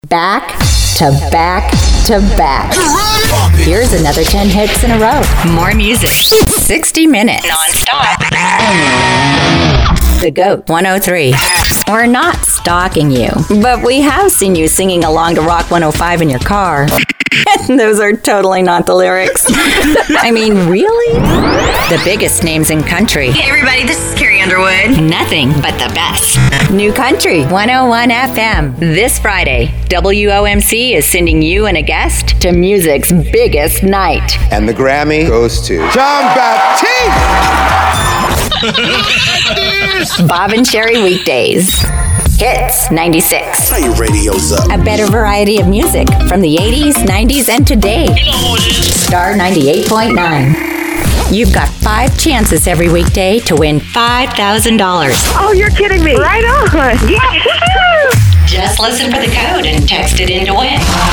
Back to back to back. Here's another 10 hits in a row. More music. 60 minutes. Non-stop. The GOAT 103. We're not stalking you, but we have seen you singing along to Rock 105 in your car. And those are totally not the lyrics. I mean, really? The biggest names in country. Hey everybody, this is Carrie Underwood. Nothing but the best. New Country 101 FM. This Friday, WOMC is sending you and a guest to music's biggest night. And the Grammy goes to Jon Batiste! Bob and Sherry weekdays. Hits 96. Turn your radios up. A better variety of music from the 80s, 90s, and today. Star 98.9. You've got 5 chances every weekday to win $5,000. Oh, you're kidding me. Right on. Yeah. Just listen for the code and text it in to win.